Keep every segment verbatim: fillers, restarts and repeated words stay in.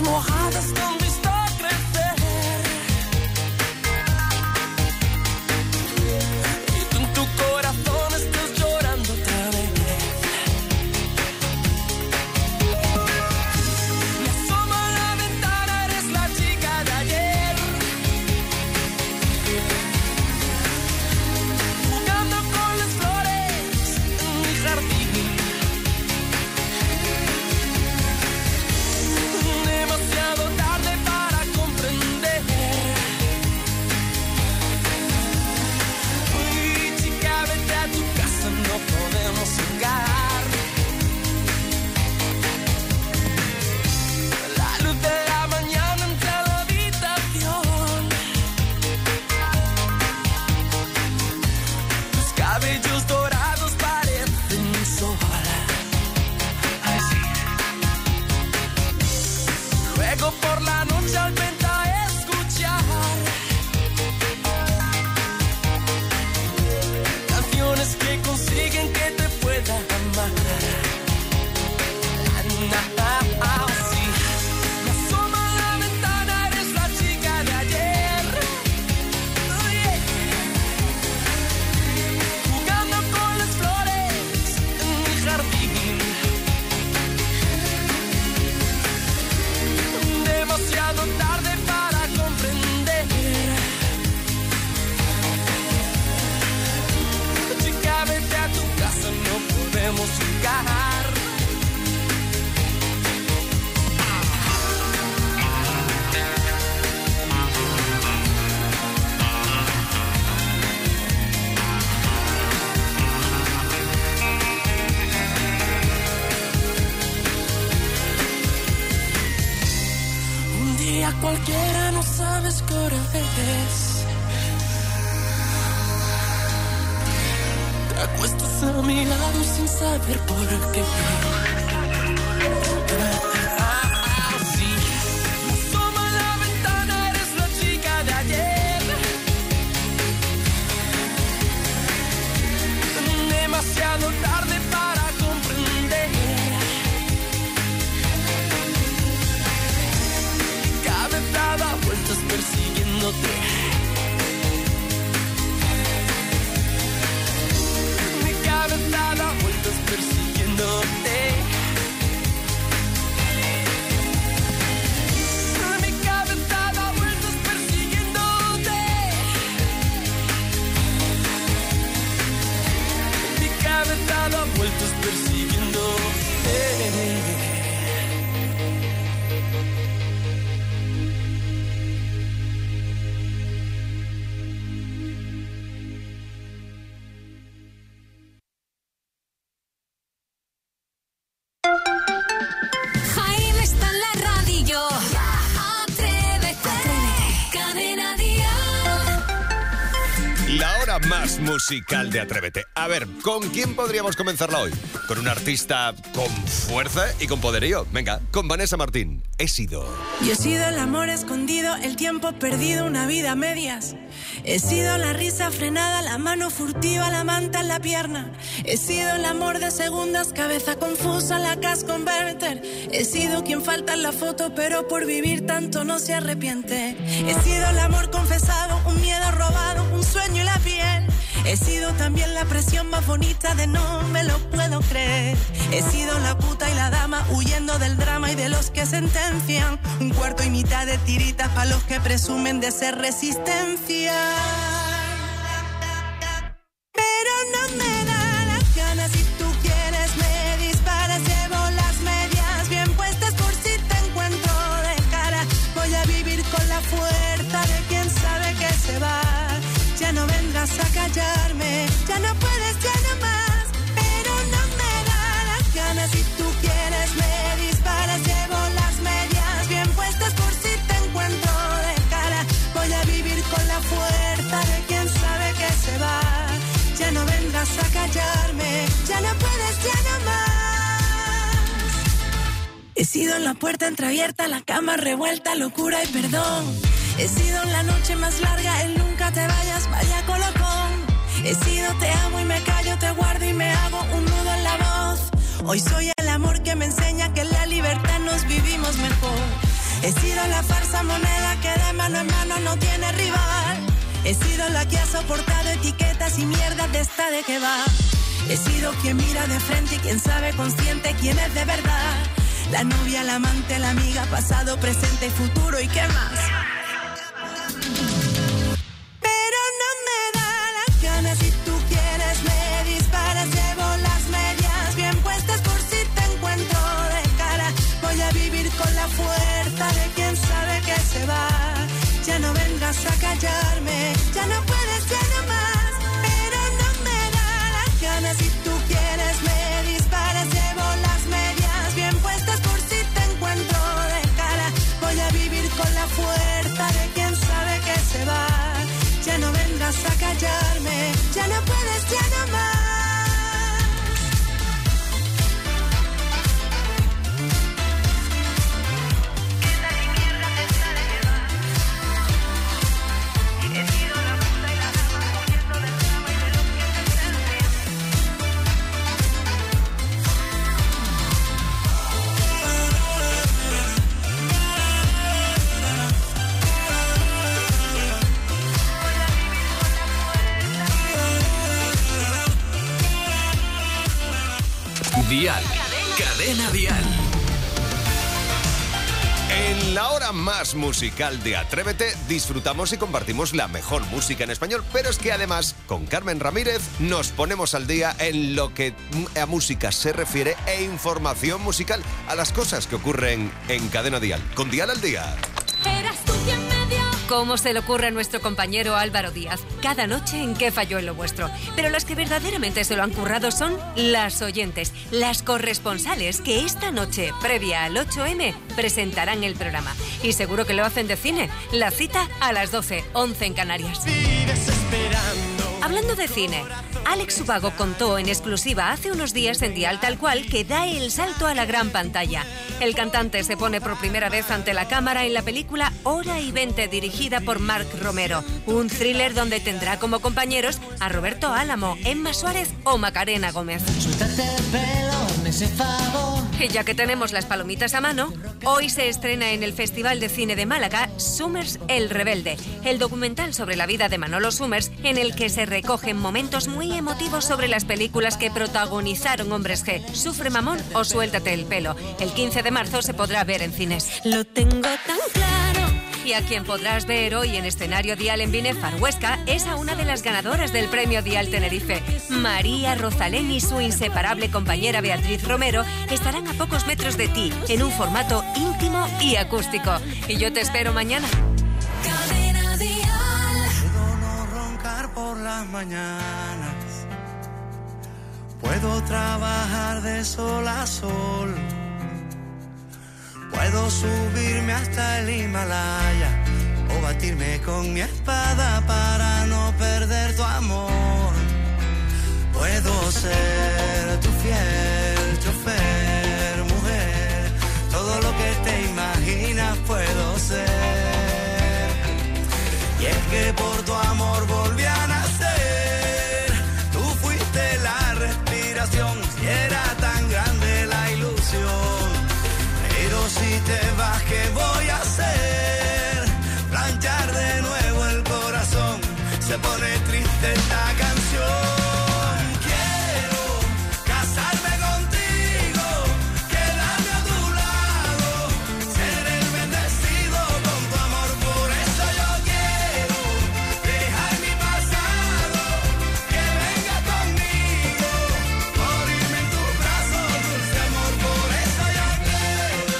mojadas te han visto crecer. Y tú en tu corazón estás llorando otra vez. Me asomo a la ventana, eres la chica de ayer. Jugando con las flores en mi jardín. Demasiado tarde para comprender. Uy, chica, vete a tu casa, no podemos jugar. La luz de la mañana entra a la habitación. Tus cabellos dorados parecen un sol. Ay, sí. Luego por la noche al vente a escuchar canciones que consiguen que te pueda amar. Ah, sí. Me asomo a la ventana, eres la chica de ayer. Oh, yeah. Jugando con las flores en mi jardín. Demasiado tarde para comprender. Chica, vete a tu casa, no podemos jugar. Un día cualquiera, no sabes qué hora es. Te acuestas a mi lado sin saber por qué. Ah, sí. Me asomo a la ventana, eres la chica de ayer. Demasiado tarde para comprender. Cabeza da vueltas persiguiéndote. Mi cabeza da vueltas persiguiéndote. Mi cabeza da vueltas persiguiéndote. Mi cabeza da vueltas persiguiéndote. Jaime está en la radio. Atrévete. Cadena Dial. La hora más musical de Atrévete. A ver, ¿con quién podríamos comenzarla hoy? Con un artista con fuerza y con poderío. Venga, con Vanessa Martín. He sido. Yo he sido el amor escondido, el tiempo perdido, una vida a medias. He sido la risa frenada, la mano furtiva, la manta en la pierna. He sido el amor de segundas, cabeza confusa, la cash converter. He sido quien falta en la foto, pero por vivir tanto no se arrepiente. He sido el amor confesado, un miedo robado, un sueño y la piel. He sido también la presión más bonita de no me lo puedo creer. He sido la puta y la dama huyendo del drama y de los que sentencian. Un cuarto y mitad de tiritas para los que presumen de ser resistencia. Pero no me da las ganas, si tú quieres me disparas. Llevo las medias bien puestas por si te encuentro de cara. Voy a vivir con la fuerza de quien sabe que se va. Ya no vendrás a callarme, ya no puedes, ya no más. Pero no me da las ganas, si tú quieres me disparas. Llevo las medias bien puestas por si te encuentro de cara. Voy a vivir con la fuerza de quien sabe que se va. Ya no vendrás a callarme, ya no puedes, ya no más. He sido la puerta entreabierta, la cama revuelta, locura y perdón. He sido la noche más larga, el nunca te vayas, vaya colocón. He sido te amo y me callo, te guardo y me hago un nudo en la voz. Hoy soy el amor que me enseña que en la libertad nos vivimos mejor. He sido la farsa moneda que de mano en mano no tiene rival. He sido la que ha soportado etiquetas y mierdas de esta de que va. He sido quien mira de frente y quien sabe consciente quién es de verdad. La novia, la amante, la amiga, pasado, presente y futuro y qué más. Pero no me da las ganas, si tú quieres me disparas. Llevo las medias bien puestas por si te encuentro de cara. Voy a vivir con la fuerza de quien sabe que se va. Ya no vengas a callarme, ya no puedes, ya no más. Pero no me da las ganas, si tú quieres me disparas. Llevo las medias bien puestas por si te encuentro de cara. Voy a vivir con la fuerza de quien sabe que se va. Ya no vengas a callarme, ya no puedes, ya no más. Dial. Cadena Dial. En la hora más musical de Atrévete disfrutamos y compartimos la mejor música en español, pero es que además con Carmen Ramírez nos ponemos al día en lo que a música se refiere e información musical a las cosas que ocurren en Cadena Dial. Con Dial al Día. Eras tú quien me dio. ¿Cómo se le ocurre a nuestro compañero Álvaro Díaz? Cada noche en qué falló en lo vuestro. Pero las que verdaderamente se lo han currado son las oyentes, las corresponsales que esta noche, previa al ocho eme, presentarán el programa. Y seguro que lo hacen de cine. La cita a las doce, once en Canarias. Hablando de cine, Alex Ubago contó en exclusiva hace unos días en Dial Tal Cual que da el salto a la gran pantalla. El cantante se pone por primera vez ante la cámara en la película Hora y veinte, dirigida por Marc Romero. Un thriller donde tendrá como compañeros a Roberto Álamo, Emma Suárez o Macarena Gómez. Y ya que tenemos las palomitas a mano, hoy se estrena en el Festival de Cine de Málaga Summers El Rebelde, el documental sobre la vida de Manolo Summers, en el que se recogen momentos muy emotivos sobre las películas que protagonizaron Hombres G, Sufre Mamón o Suéltate el pelo. El quince de marzo se podrá ver en cines. Lo tengo tan claro. Y a quien podrás ver hoy en escenario Dial en Binefar Huesca es a una de las ganadoras del premio Dial Tenerife. María Rosalén y su inseparable compañera Beatriz Romero estarán a pocos metros de ti en un formato íntimo y acústico. Y yo te espero mañana. Cadena Dial. Puedo no roncar por las mañanas. Puedo trabajar de sol a sol. Puedo subirme hasta el Himalaya o batirme con mi espada para no perder tu amor. Puedo ser tu fiel chofer, mujer. Todo lo que te imaginas puedo ser. Y es que por tu amor volví a nacer. Tú fuiste la respiración y era tan grande la ilusión. Pero si te vas, ¿qué voy a hacer? Planchar de nuevo el corazón. Se pone triste esta canción. Quiero casarme contigo, quedarme a tu lado, ser el bendecido con tu amor. Por eso yo quiero dejar mi pasado, que venga conmigo, morirme en tus brazos, dulce amor. Por eso yo quiero.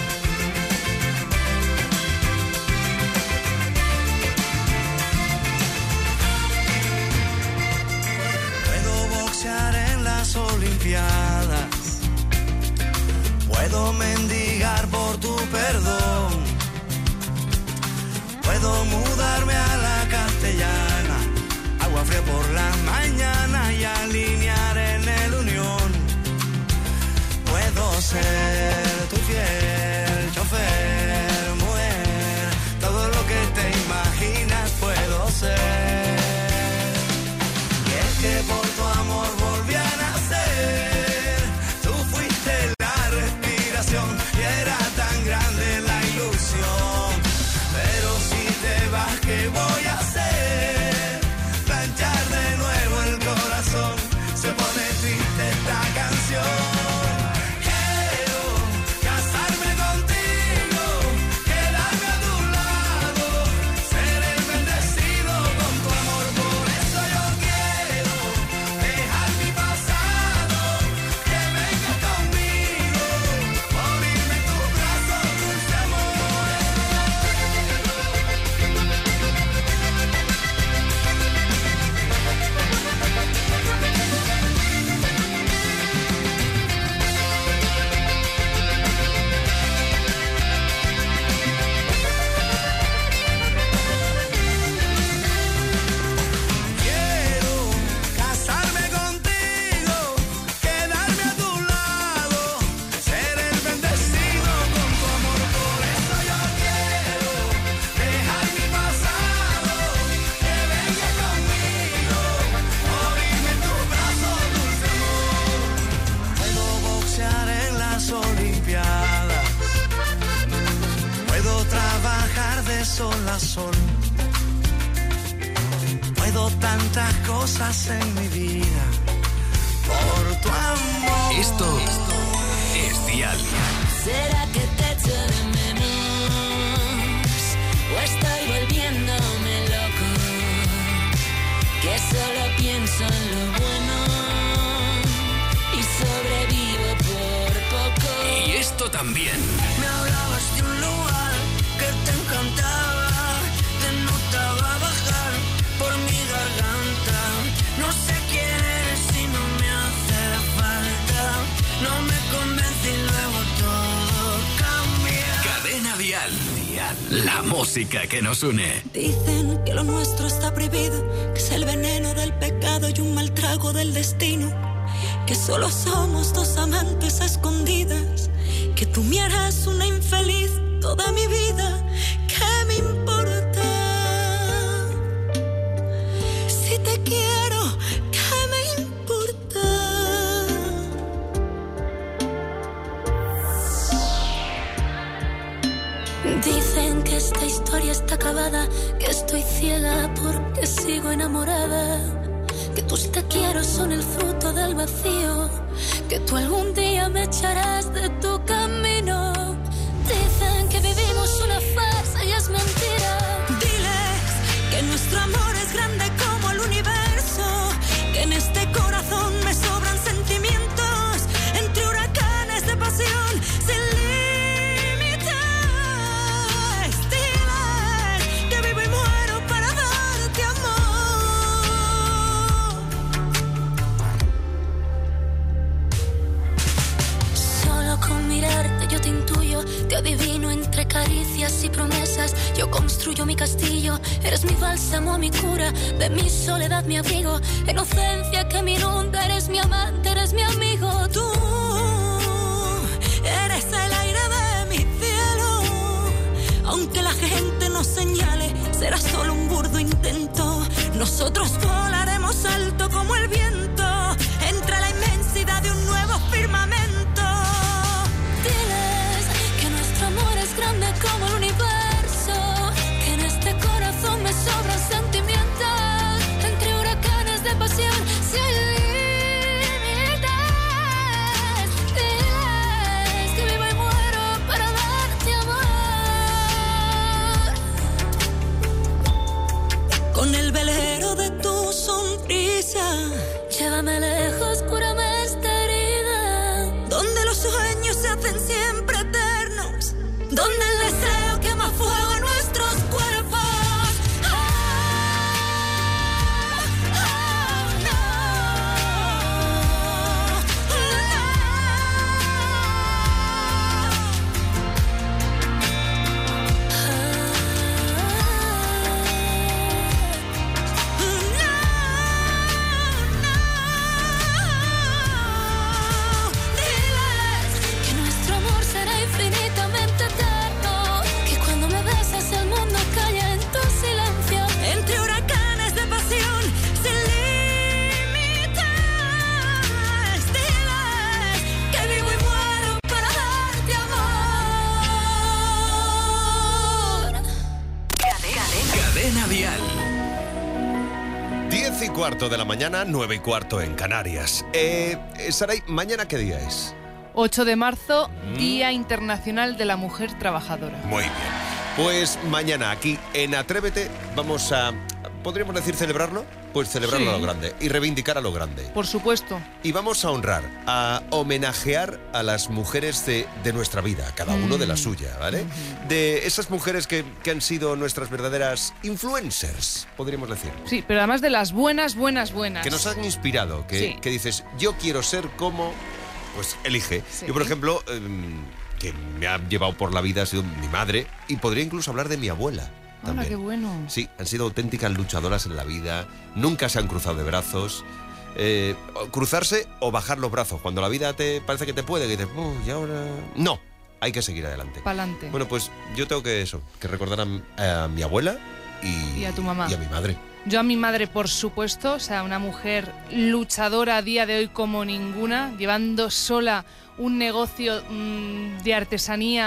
En las Olimpiadas puedo mendigar por tu perdón, puedo mudarme a la Castellana, agua fría por la mañana y alinear en el Unión. Puedo ser tu fiel chofer, mujer, todo lo que te imaginas puedo ser. Y es que por tu amor volví a nacer. Tú fuiste la respiración y era tan grande la ilusión. sol a sol. Puedo tantas cosas en mi vida por tu amor. Esto es Dial. ¿Será que te echo de menos? ¿O estoy volviéndome loco? Que solo pienso en lo bueno y sobrevivo por poco. Y esto también. Me hablabas de un lugar que te encantaba, te notaba bajar por mi garganta. No sé quién eres si no me hace falta. No me convence y luego todo cambia. Cadena Dial. Dial. La música que nos une. Dicen que lo nuestro está prohibido, que es el veneno del pecado y un mal trago del destino, que solo somos dos amantes a escondidas, que tú me harás una infeliz toda mi vida. ¿Qué me importa? Si te quiero, ¿qué me importa? Dicen que esta historia está acabada, que estoy ciega porque sigo enamorada, que tus te quiero son el fruto del vacío, que tú algún día me echarás de tu camino. Dicen que vivimos una farsa y es mentira. Diles que nuestro amor es grande como el universo, que en este corazón me sobran sentimientos, entre huracanes de pasión sin límites. Diles que vivo y muero para darte amor. Solo con mirarte yo te intuyo, te adivino entre caricias y promesas. Yo construyo mi castillo, eres mi bálsamo, mi cura, de mi soledad mi abrigo, inocencia que me inunda, eres mi amante, eres mi amigo. Tú eres el aire de mi cielo, aunque la gente nos señale, será solo un burdo intento. Nosotros volaremos alto como el viento, entre la inmensidad de un nuevo firmamento. Diles que nuestro amor es grande como el universo, que en este corazón me sobran sentimientos, entre huracanes de pasión sin límites. Diles que vivo y muero para darte amor. Con el velero de tu sonrisa, llévame lejos, cúrame esta herida, donde los sueños se hacen siempre eternos, donde el deseo quema fuego en nuestros cuerpos. Oh, oh, no. Diles que nuestro amor será infinitamente eterno, que cuando me besas el mundo calla en tu silencio, entre huracanes de pasión sin límites. Diles que vivo y muero para darte amor. Cadena Dial. diez y cuarto de la mañana, nueve y cuarto en Canarias. Eh, eh, Saray, ¿mañana qué día es? ocho de marzo, Día Internacional de la Mujer Trabajadora. Muy bien. Pues mañana aquí en Atrévete vamos a, ¿podríamos decir celebrarlo? Pues celebrarlo Sí. a lo grande y reivindicar a lo grande. Por supuesto. Y vamos a honrar, a homenajear a las mujeres de, de nuestra vida, cada uno de la suya, ¿vale? De esas mujeres que, que han sido nuestras verdaderas influencers, podríamos decir. Sí, pero además de las buenas, buenas, buenas. Que nos han inspirado, que, Sí. que dices, yo quiero ser como, pues elige. Sí. Yo, por ejemplo, eh, que me ha llevado por la vida ha sido mi madre, y podría incluso hablar de mi abuela. Hola, También. qué bueno. Sí, han sido auténticas luchadoras en la vida, nunca se han cruzado de brazos. Eh, o cruzarse o bajar los brazos. Cuando la vida te parece que te puede, que dices, "Oh, y ahora...". No, hay que seguir adelante. Pa'lante. Bueno, pues yo tengo que eso, que recordar a, a mi abuela y, Y a tu mamá. y a mi madre. Yo a mi madre, por supuesto, o sea, una mujer luchadora a día de hoy como ninguna, llevando sola un negocio mmm, de artesanía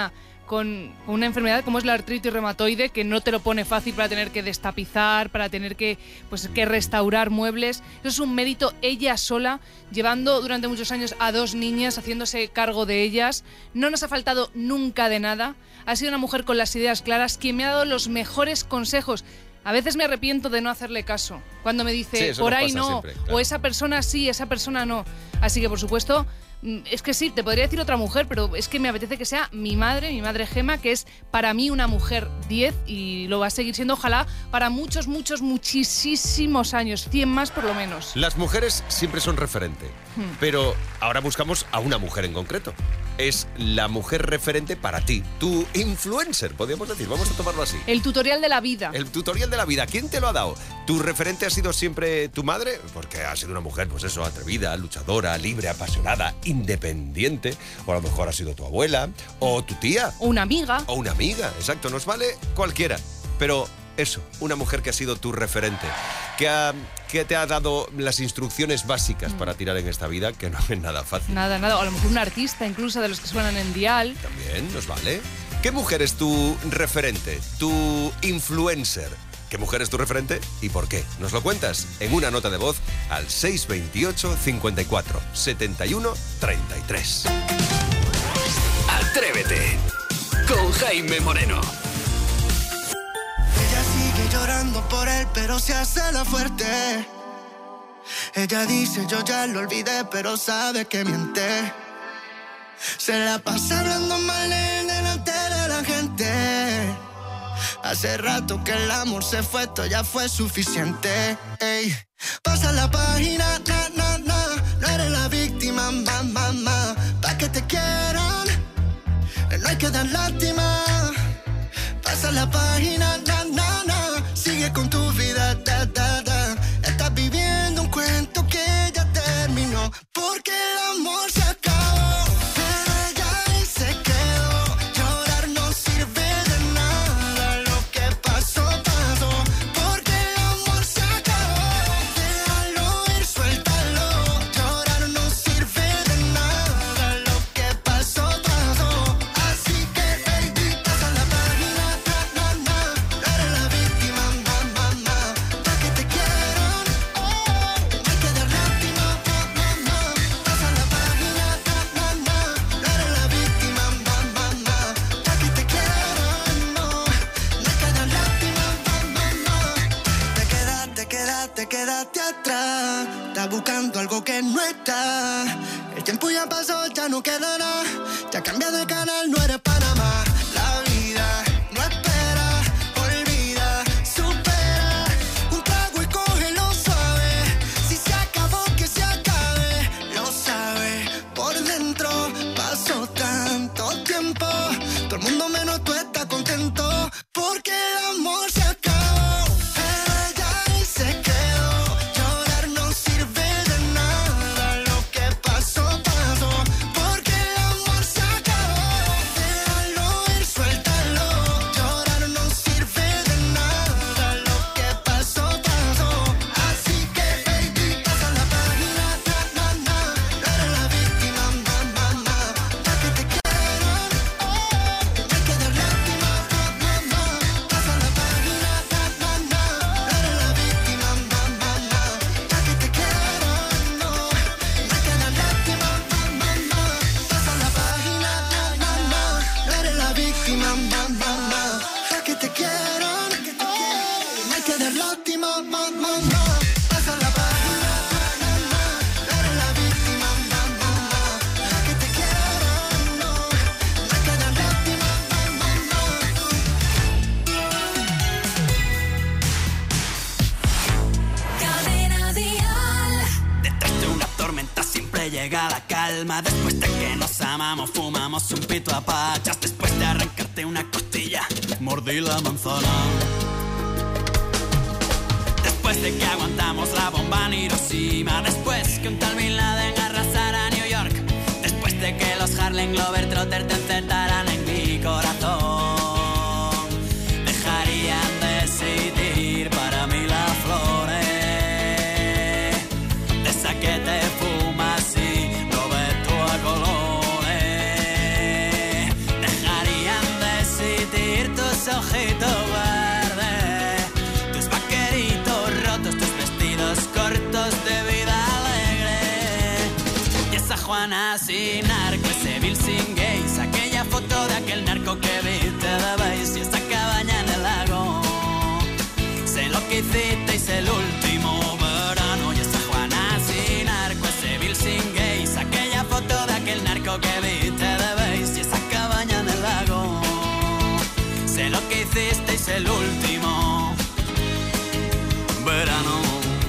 con una enfermedad como es la artritis reumatoide, que no te lo pone fácil para tener que destapizar, para tener que, pues, que restaurar muebles. Eso es un mérito ella sola, llevando durante muchos años a dos niñas, haciéndose cargo de ellas. No nos ha faltado nunca de nada. Ha sido una mujer con las ideas claras, quien me ha dado los mejores consejos. A veces me arrepiento de no hacerle caso, cuando me dice, sí, por ahí pasa no, siempre, claro. O esa persona sí, esa persona no. Así que, por supuesto, es que sí, te podría decir otra mujer, pero es que me apetece que sea mi madre, mi madre Gema, que es para mí una mujer diez y lo va a seguir siendo, ojalá, para muchos, muchos, muchísimos años, cien más por lo menos. Las mujeres siempre son referente, Hmm. pero ahora buscamos a una mujer en concreto. Es la mujer referente para ti, tu influencer, podríamos decir, vamos a tomarlo así. El tutorial de la vida. El tutorial de la vida, ¿quién te lo ha dado? ¿Tu referente ha sido siempre tu madre? Porque ha sido una mujer, pues eso, atrevida, luchadora, libre, apasionada, independiente. O a lo mejor ha sido tu abuela, o tu tía. O una amiga. O una amiga, exacto, nos vale cualquiera. Pero eso, una mujer que ha sido tu referente, que, ha, que te ha dado las instrucciones básicas para tirar en esta vida, que no es nada fácil. Nada, nada. O a lo mejor un artista, incluso de los que suenan en Dial. También nos vale. ¿Qué mujer es tu referente, tu influencer? ¿Qué mujer es tu referente y por qué? Nos lo cuentas en una nota de voz al seis veintiocho, cincuenta y cuatro, setenta y uno, treinta y tres. Atrévete con Jaime Moreno. Ella sigue llorando por él, pero se hace la fuerte. Ella dice, yo ya lo olvidé, pero sabe que miente. Se la pasa hablando mal de él delante de la gente. Hace rato que el amor se fue, esto ya fue suficiente. Ey. Pasa la página, na, na, na. No eres la víctima, ma, ma, ma. Pa' que te quieran, no hay que dar lástima. Pasa la página, na, na, na. Sigue con tu vida, da, da, da. Estás viviendo un cuento que ya terminó. Porque el amor se acabó, pero ella ahí se quedó. Llorar no sirve de nada. Lo que pasó, pasó. Porque el amor se acabó. Déjalo ir, suéltalo. Llorar no sirve de nada. Lo que pasó, pasó. Así que, baby, pasa la página, na, na, na. No eres la víctima, ma, ma, ma. Pa' que te quieran, oh, hay que dar lástima, ma, ma, ma. Pasa la página, na, na, na. No eres la víctima, ma, ma, ma. Pa' que te quieran, no, no hay que dar lástima, ma, ma, ma. Te quedaste, quedaste, quedaste atrás. Estás buscando algo que no está. El tiempo ya pasó, ya no queda nada. Ya cambia de canal, no eres Panamá. La vida no espera, olvida, supera. Un trago y cógelo suave. Si se acabó, que se acabe. Lo sabe por dentro. Pasó tanto tiempo. Todo el mundo menos tú estás contento. Porque el amor se acabó, pero ella ahí se quedó. Llorar no sirve de nada. Lo que pasó, pasó. Porque el amor se acabó. Déjalo ir, suéltalo. Llorar no sirve de nada. Lo que pasó, pasó. Así que, baby, pasa la página, na, na, na. No eres la víctima, ma, ma, ma. Pa' que te quieran, oh, hay que dar lástima, ma, ma, ma. Pasa la página, na, na, na. No eres la víctima, ma, ma, ma. Pa' que te quieran, no, no hay que dar lástima, ma, ma, ma. Pasa la página, na, na, na. No eres la víctima, ma, ma, ma. Pa' que te quieran, oh, no hay que dar lástima, ma, ma, ma. Pasa la página, na, na, na. No eres la víctima, ma, ma, ma. Pa' que te quieran, no, no hay que dar lástima, ma, ma, ma. Cadena Dial. Detrás de una tormenta siempre llega la calma. Después de que nos amamos, fumamos un pito a pachas. Después de arrancarte una costilla, mordí la manzana. Después de que aguantamos la bomba en Hiroshima. Después que un tal Bin Laden arrasara New York. Después de que los Harlem Globetrotters te encerraran en mi corazón. Dejarían decidir para mí las flores. De esa que te fumas y lo ves tú a colores. Dejarían sin narco, ese Bill sin gays, aquella foto de aquel narco que viste de Bass y esa cabaña en el lago. Sé lo que hicisteis el último verano y esa Juana sin narco, ese Bill sin gays, aquella foto de aquel narco que viste de Bass y esa cabaña en el lago. Sé lo que hicisteis el último verano.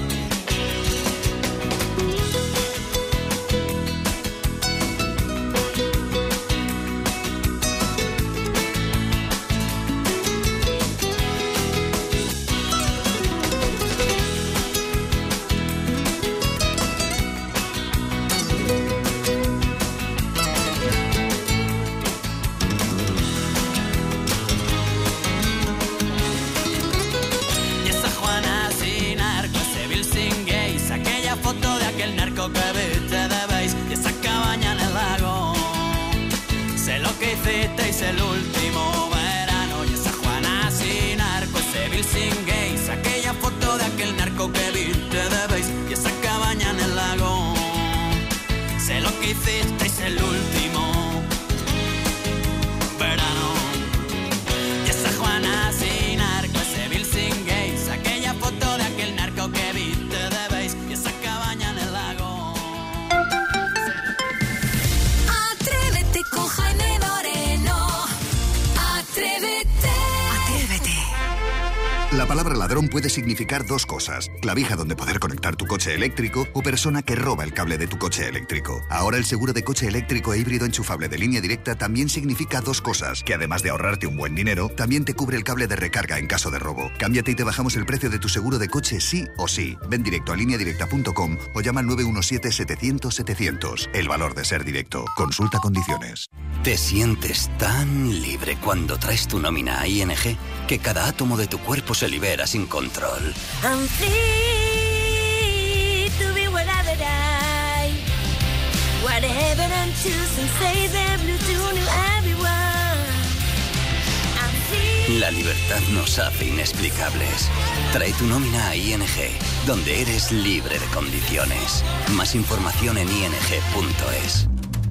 Que viste de Bass y esa cabaña en el lago. Sé lo que hicisteis el último verano y esa Juana sin narco, ese Bill sin gays, aquella foto de aquel narco que viste de Bass y esa cabaña en el lago. Sé lo que hicisteis el último verano y esa Juana sin narco, ese Bill sin gays, aquella foto de aquel narco que viste de Bass y esa cabaña en el lago. Con Jaime Moreno. Atrévete. Atrévete. La palabra ladrón puede significar dos cosas: clavija donde poder conectar tu coche eléctrico o persona que roba el cable de tu coche eléctrico. Ahora el seguro de coche eléctrico e híbrido enchufable de Línea Directa también significa dos cosas, que además de ahorrarte un buen dinero, también te cubre el cable de recarga en caso de robo. Cámbiate y te bajamos el precio de tu seguro de coche sí o sí. Ven directo a línea directa punto com o llama al nueve uno siete, setecientos, setecientos. El valor de ser directo. Consulta condiciones. Te sientes tan libre cuando traes tu nómina a I N G que cada átomo de tu cuerpo se libera sin control. I'm free to be whatever I whatever I'm choosing, say the blue to new everyone. I'm free. La libertad nos hace inexplicables. Trae tu nómina a I N G, donde eres libre de condiciones. Más información en i n g punto es.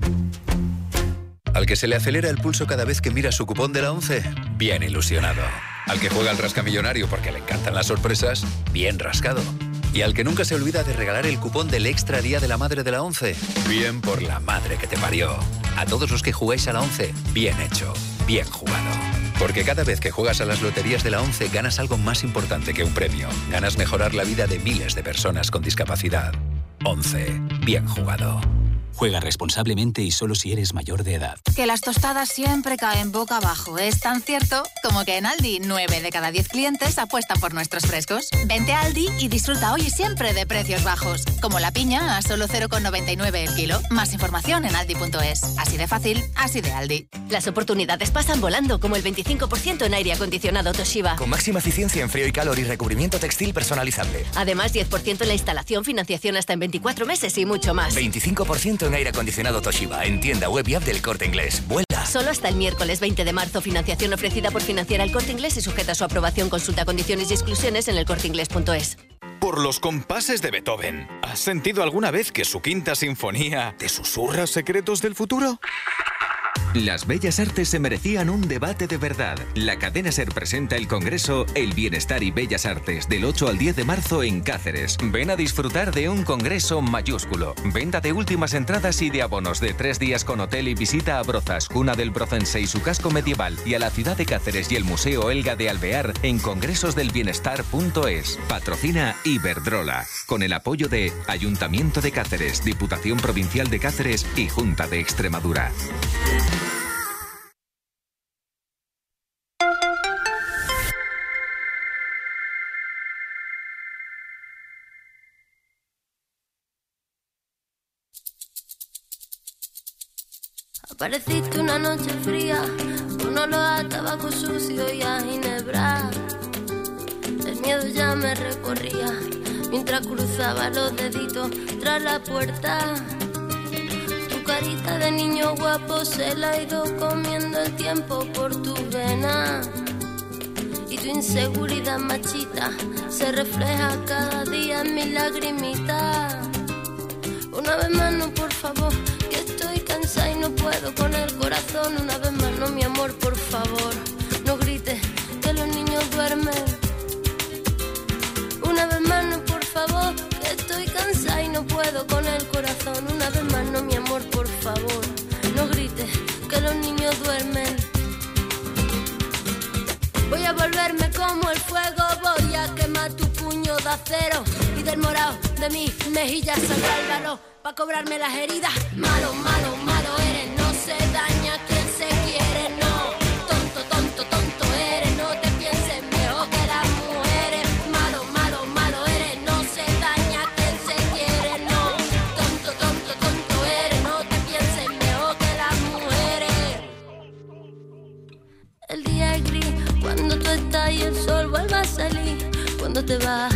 Al que se le acelera el pulso cada vez que mira su cupón de la ONCE, bien ilusionado. Al que juega al rascamillonario porque le encantan las sorpresas, bien rascado. Y al que nunca se olvida de regalar el cupón del Extra Día de la Madre de la ONCE, bien por la madre que te parió. A todos los que jugáis a la ONCE, bien hecho, bien jugado. Porque cada vez que juegas a las loterías de la ONCE ganas algo más importante que un premio. Ganas mejorar la vida de miles de personas con discapacidad. ONCE, bien jugado. Juega responsablemente y solo si eres mayor de edad. Que las tostadas siempre caen boca abajo es tan cierto como que en Aldi nueve de cada diez clientes apuestan por nuestros frescos. Vente a Aldi y disfruta hoy y siempre de precios bajos, como la piña a solo cero coma noventa y nueve el kilo. Más información en aldi punto es. Así de fácil, así de Aldi. Las oportunidades pasan volando, como el veinticinco por ciento en aire acondicionado Toshiba. Con máxima eficiencia en frío y calor y recubrimiento textil personalizable. Además, diez por ciento en la instalación, financiación hasta en veinticuatro meses y mucho más. veinticinco por ciento en aire acondicionado Toshiba, en tienda web y app del Corte Inglés. ¡Vuela! Solo hasta el miércoles veinte de marzo. Financiación ofrecida por Financiera El Corte Inglés y sujeta a su aprobación. Consulta condiciones y exclusiones en el corte inglés punto es. Por los compases de Beethoven. ¿Has sentido alguna vez que su quinta sinfonía te susurra secretos del futuro? Las bellas artes se merecían un debate de verdad. La cadena SER presenta el Congreso El Bienestar y Bellas Artes del ocho al diez de marzo en Cáceres. Ven a disfrutar de un congreso mayúsculo. Venta de últimas entradas y de abonos de tres días con hotel y visita a Brozas, cuna del brocense y su casco medieval, y a la ciudad de Cáceres y el Museo Elga de Alvear en congresos del bienestar punto es. Patrocina Iberdrola, con el apoyo de Ayuntamiento de Cáceres, Diputación Provincial de Cáceres y Junta de Extremadura. Apareciste una noche fría, con olor a tabaco sucio y a ginebra. El miedo ya me recorría, mientras cruzaba los deditos tras la puerta. Tu carita de niño guapo se la ha ido comiendo el tiempo por tus venas. Y tu inseguridad machita se refleja cada día en mis lagrimitas. Una vez más no, por favor, que estoy cansada y no puedo con el corazón. Una vez más, no, mi amor, por favor, no grites que los niños duermen. Una vez más, no, por favor, que estoy cansada y no puedo con el corazón. Una vez más, no, mi amor, por favor, no grites que los niños duermen. Voy a volverme como el fuego, voy a quemar tu puño de acero y del morado de mis mejillas saldrá el valor pa' cobrarme las heridas. Malo, malo, malo eres, no se daña quien se quiere, no. Tonto, tonto, tonto eres, no te pienses mejor que las mujeres. Malo, malo, malo eres, no se daña quien se quiere, no. Tonto, tonto, tonto eres, no te pienses mejor que las mujeres. El día es gris cuando tú estás y el sol vuelve a salir. Cuando te vas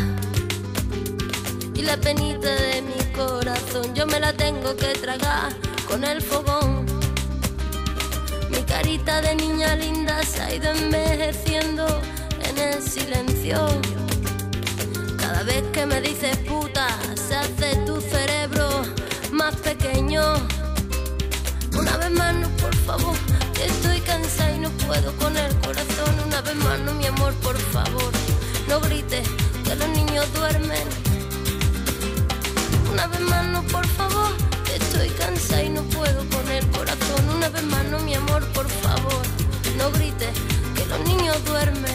y la penita de mi corazón yo me la tengo que tragar con el fogón. Mi carita de niña linda se ha ido envejeciendo en el silencio. Cada vez que me dices puta se hace tu cerebro más pequeño. Una vez más, no, por favor, que estoy cansada y no puedo con el corazón. Una vez más, no, mi amor, por favor, no grites que los niños duermen. Una vez más, no, por favor, que estoy cansada y no puedo con el corazón. Una vez más, no, mi amor, por favor, no grites que los niños duermen.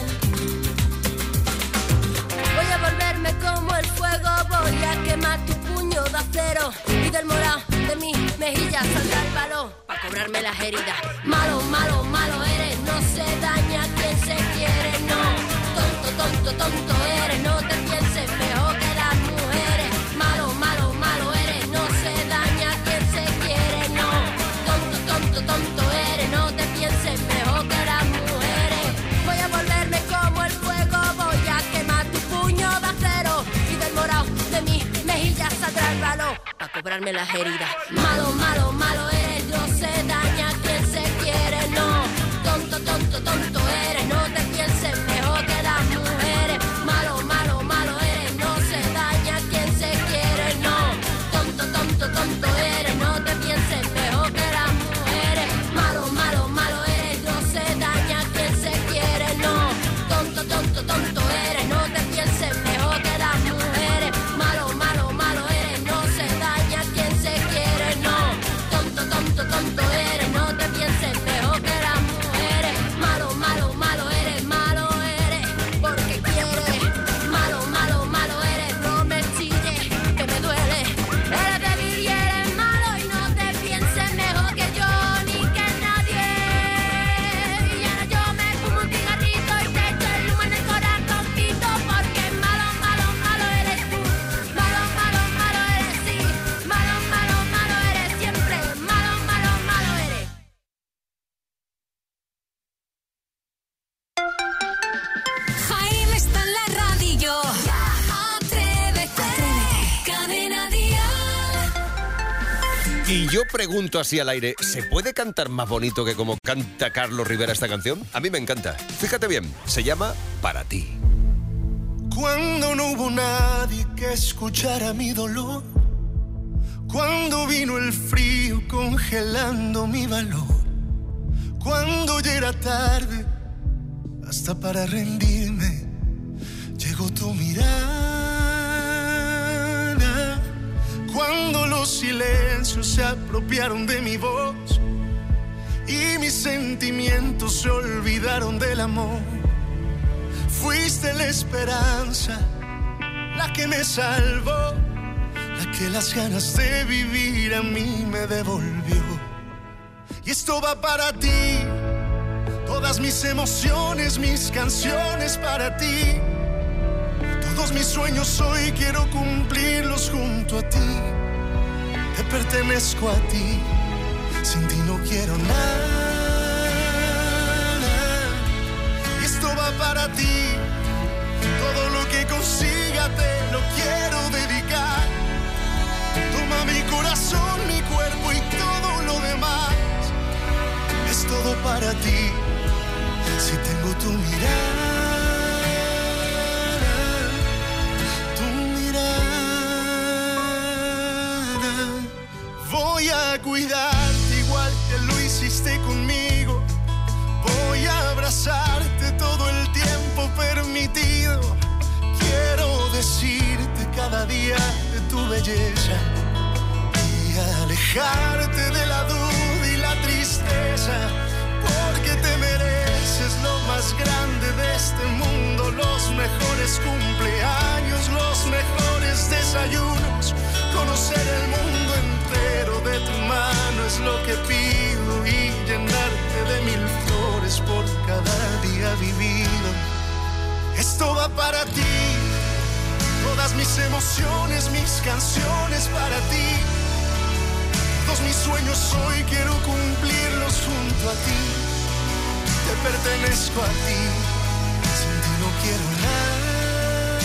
Voy a volverme como el fuego, voy a quemar tu puño de acero y del morado de mis mejillas saldrá el valor pa' cobrarme las heridas. Malo, malo, malo eres, no se daña quien se quiere, no. Tonto, tonto, tonto eres, no te pienses mejor que las mujeres. Malo, malo, malo eres, no se daña quien se quiere, no. Tonto, tonto, tonto eres, no te pienses mejor que las mujeres. Voy a volverme como el fuego, voy a quemar tu puño de acero y del morado de mis mejillas saldrá el valor pa' cobrarme las heridas. Malo, malo, malo eres, no se daña quien se quiere, no. Tonto, tonto, tonto eres, no te pienses mejor que las mujeres. Malo, malo, malo eres, no se daña quien se quiere, no. Tonto, tonto, tonto eres, no te pienses mejor que las mujeres. Malo, malo, malo eres, no se daña quien se quiere, no. Tonto, tonto, tonto eres, no te pienses mejor que las mujeres. Malo, malo, malo eres, no se daña quien se quiere, no. Tonto, tonto, tonto eres, no te pienses mejor que las mujeres. Malo, malo, malo eres, malo eres, porque quieres. Malo, malo, malo eres, no me chilles, que me duele. Eres débil y eres malo y no te pienses mejor que yo ni que nadie. Y ahora yo me fumo un cigarrito y te echo el humo en el corazoncito, porque malo, malo, malo eres tú. Malo, malo, malo eres sí. Malo, malo, malo eres siempre. Malo, malo, malo eres. Jaime está en la radio. Atrévete. Cadena Dial. Y yo pregunto así al aire, ¿se puede cantar más bonito que como canta Carlos Rivera esta canción? A mí me encanta. Fíjate bien, se llama Para ti. Cuando no hubo nadie que escuchara mi dolor, cuando vino el frío congelando mi valor, cuando ya era tarde hasta para rendirme, llegó tu mirada. Cuando los silencios se apropiaron de mi voz y mis sentimientos se olvidaron del amor, fuiste la esperanza, la que me salvó, la que las ganas de vivir a mí me devolvió. Y esto va para ti, todas mis emociones, mis canciones para ti. Todos mis sueños hoy quiero cumplirlos junto a ti. Te pertenezco a ti, sin ti no quiero nada. Y esto va para ti, todo lo que consiga te lo quiero dedicar. Toma mi corazón, mi cuerpo y todo lo demás. Es todo para ti, si tengo tu mirada. Voy a cuidarte igual belleza y alejarte de la duda y la tristeza, porque te mereces lo más grande de este mundo, los mejores cumpleaños, los mejores desayunos, conocer el mundo entero de tu mano es lo que pido y llenarte de mil flores por cada día vivido. Esto va para ti, todas mis emociones, mis canciones para ti, todos mis sueños hoy quiero cumplirlos junto a ti. Te pertenezco a ti, sin ti no quiero nada.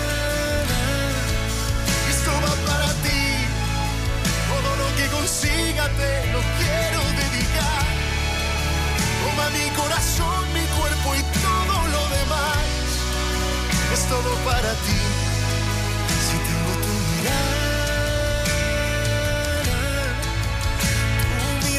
Esto va para ti, todo lo que consiga te lo quiero dedicar. Toma mi corazón, mi cuerpo y todo lo demás. Es todo para ti, si tengo tu mirada, tu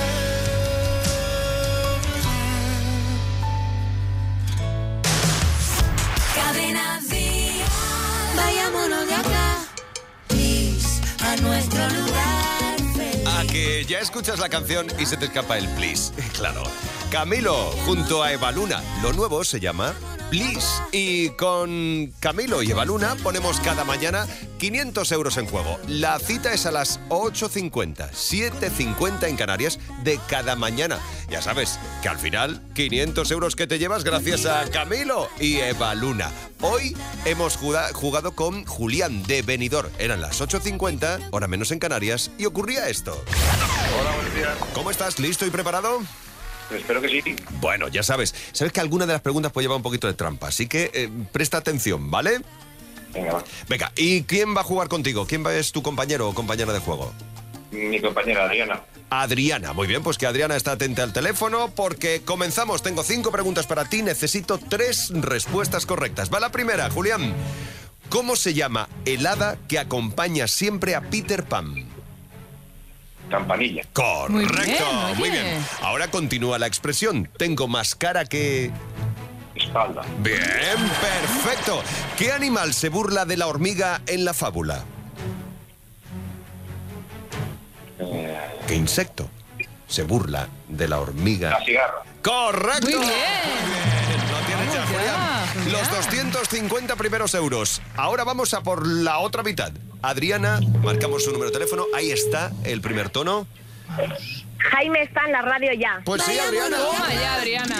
mirada. Cadena Dial. Vayámonos de acá, please, a nuestro lugar feliz. A que ya escuchas la canción y se te escapa el please. Claro. Camilo junto a Eva Luna. Lo nuevo se llama Please. Y con Camilo y Eva Luna ponemos cada mañana quinientos euros en juego. La cita es a las ocho cincuenta, siete cincuenta en Canarias de cada mañana. Ya sabes que al final quinientos euros que te llevas gracias a Camilo y Eva Luna. Hoy hemos jugado con Julián de Benidorm. Eran las ocho cincuenta, hora menos en Canarias, y ocurría esto. Hola, buenos días. ¿Cómo estás? ¿Listo y preparado? Espero que sí. Bueno, ya sabes. Sabes que alguna de las preguntas puede llevar un poquito de trampa, así que eh, presta atención, ¿vale? Venga, va. Venga, ¿y quién va a jugar contigo? ¿Quién es tu compañero o compañera de juego? Mi compañera Adriana. Adriana, muy bien, pues que Adriana está atenta al teléfono porque comenzamos. Tengo cinco preguntas para ti, necesito tres respuestas correctas. Va la primera, Julián. ¿Cómo se llama el hada que acompaña siempre a Peter Pan? Campanilla. Correcto, Muy bien, muy muy bien. bien. Ahora continúa la expresión. Tengo más cara que... Espalda. Bien, perfecto. ¿Qué animal se burla de la hormiga en la fábula? Eh, ¿Qué insecto se burla de la hormiga? La cigarra. ¡Correcto! Muy bien. Lo tienes ya, Julián. Los doscientos cincuenta primeros euros. Ahora vamos a por la otra mitad. Adriana, marcamos su número de teléfono. Ahí está el primer tono. Jaime está en la radio ya. Pues sí, Adriana. Toma ya, Adriana.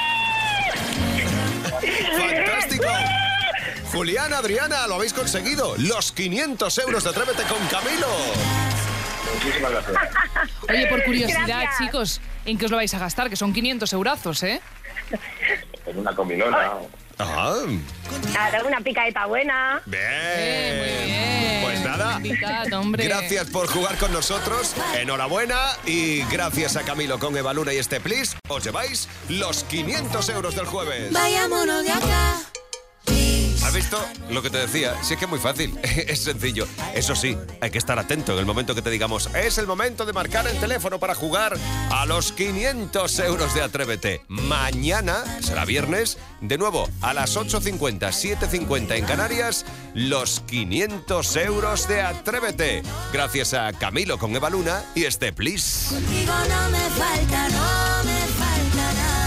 ¡Fantástico! Julián, Adriana, lo habéis conseguido. Los quinientos euros de Atrévete con Camilo. Muchísimas gracias. Oye, por curiosidad, Gracias. chicos, ¿en qué os lo vais a gastar? Que son quinientos eurazos, ¿eh? En una comilona. Ah, Ahora una picadita buena. bien. Pues nada, Invitad, hombre. gracias por jugar con nosotros. Enhorabuena y gracias a Camilo con Eva Luna y este Please, os lleváis los quinientos euros del jueves. Vayámonos de acá. ¿Has visto lo que te decía? Sí, es que es muy fácil, es sencillo. Eso sí, hay que estar atento en el momento que te digamos es el momento de marcar el teléfono para jugar a los quinientos euros de Atrévete. Mañana, será viernes, de nuevo a las ocho cincuenta, siete cincuenta en Canarias, los quinientos euros de Atrévete. Gracias a Camilo con Eva Luna y este Please. Contigo no me falta, no me falta nada.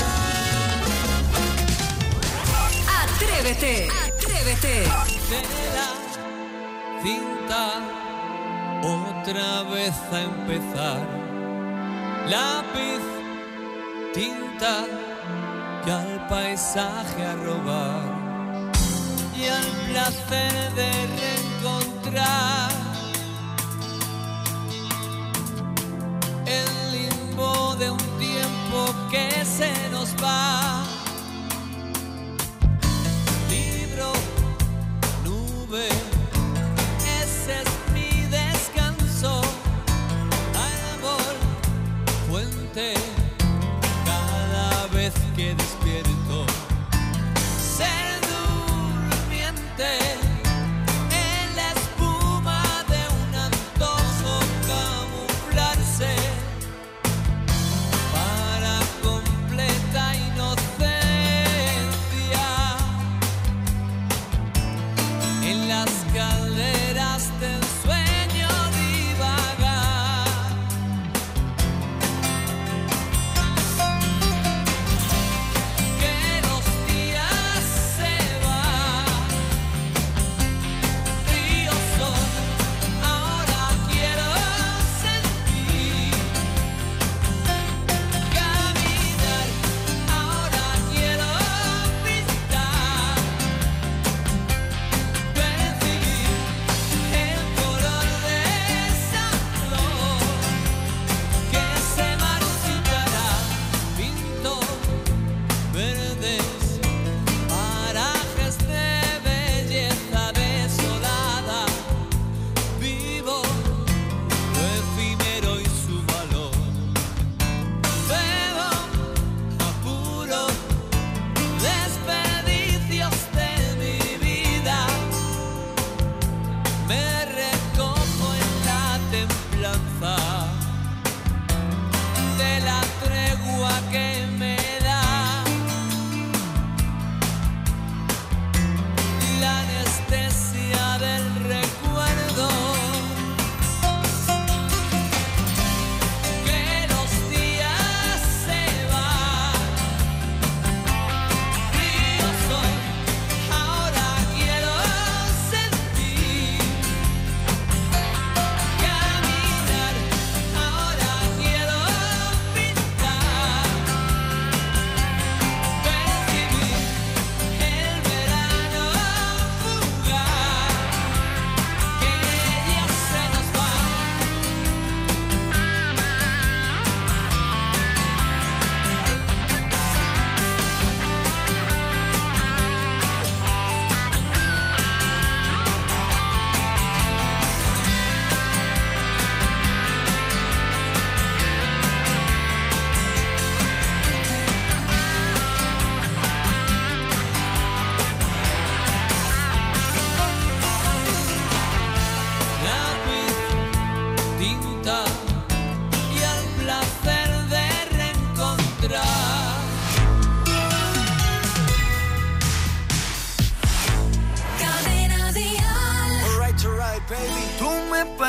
Atrévete, atrévete. De la cinta, otra vez a empezar. Lápiz, tinta, y al paisaje a robar. Y al placer de reencontrar el limbo de un tiempo que se nos va. Libro, nube, ese es mi descanso. Árbol, fuente, cada vez que despierto. Ser durmiente en la espuma de un antojo, camuflarse para completa inocencia. En las calderas del sueño.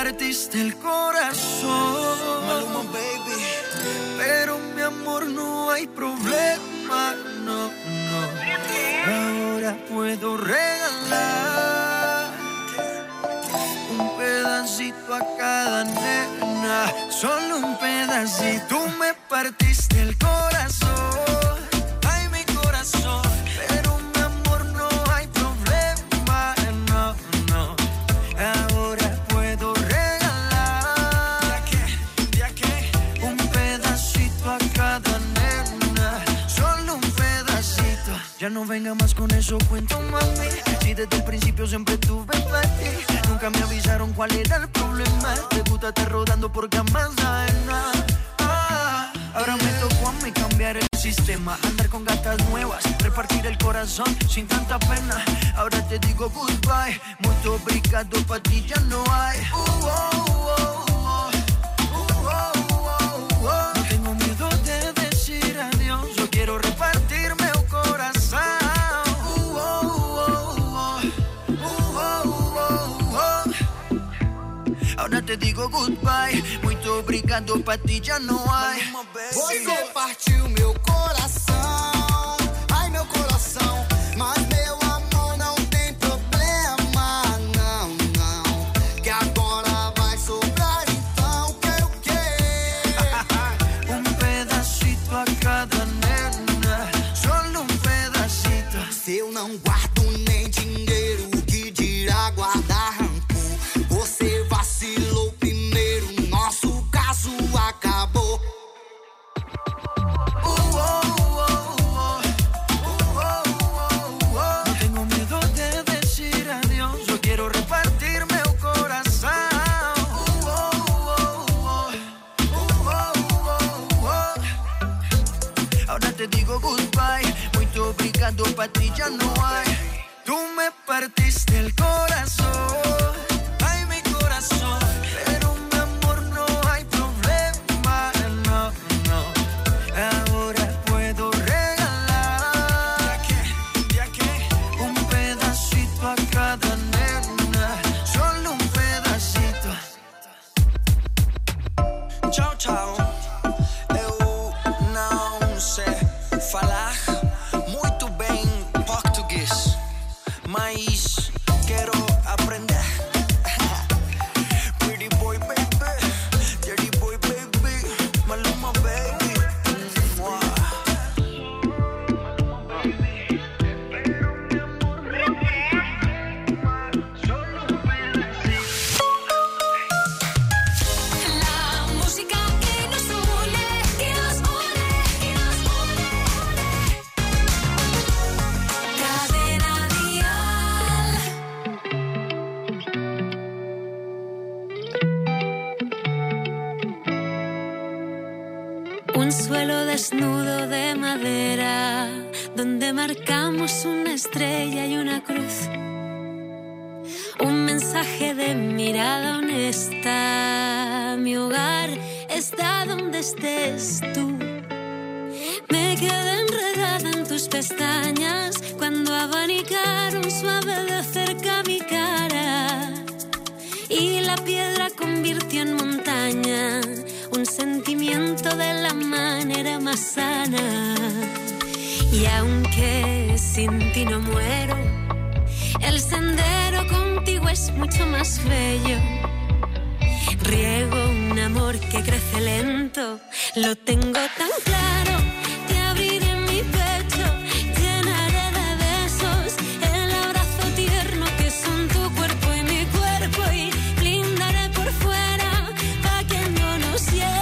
partiste el corazón. Maluma, baby. Pero mi amor, no hay problema, no, no. Ahora puedo regalar un pedacito a cada nena, solo un pedacito. Tú me partiste el corazón, ay mi corazón. Pero mi amor, no hay problema, no, no. Ahora puedo regalar ¿ya qué? ¿Ya qué? Un pedacito a cada nena, solo un pedacito. Ya no venga más con eso, cuento, mami. Si desde el principio siempre tuve para ti, nunca me avisaron cuál era el problema. Te gusta estar rodando por camas ajenas. Ah, ahora me tocó a mí cambiar el sistema, andar con gatas nuevas, repartir el corazón sin tanta pena. Ahora te digo goodbye, mucho obrigado, pa' ti ya no hay. Uh, oh, oh, oh. Uh, oh, oh, oh. No tengo miedo de decir adiós, yo quiero repartirme un corazón. Uh, oh, oh, oh. Uh, oh, oh, oh. Ahora te digo goodbye, muito obrigado, pa' ti já não há. Você partiu meu coração, ai meu coração, mas meu amor não tem problema, não, não, que agora vai sobrar, então quero o quê? Um pedacito a cada nena, solo um pedacito. Se eu não guardo nem dinheiro, que dirá guardar rancor? Você vacilou primeiro, nosso caso acabou. No tengo miedo de decir adiós, yo quiero repartirme un corazón. Uh, oh, oh, oh. Uh, oh, oh, oh. Ahora te digo goodbye, muito obrigado, pa' ti ya no hay. Tú me partiste el corazón, ay mi corazón. Pero mi amor, no hay problema, no, no. Ahora puedo regalar un pedacito a cada nena, solo un pedacito. Tchau, tchau. Eu não sei falar muito bem português, mas quero aprender. Pretty boy, baby, dirty boy, baby, Maluma, baby. Mua. La música que nos une, que nos une, que nos une. Cadena Dial. Un suelo desnudo de madera, donde marcamos una estrella y una cruz. Un mensaje de mirada honesta. Mi hogar está donde estés tú. Me quedé enredada en tus pestañas cuando abanicaron suave de cerca mi cara. Y la piedra convirtió en montaña un sentimiento de la manera más sana. Y aunque sin ti no muero, el sendero contigo es mucho más bello. Riego un amor que crece lento, lo tengo tan claro. Te abriré mi pecho, llenaré de besos el abrazo tierno que son tu cuerpo y mi cuerpo, y blindaré por fuera pa' que no nos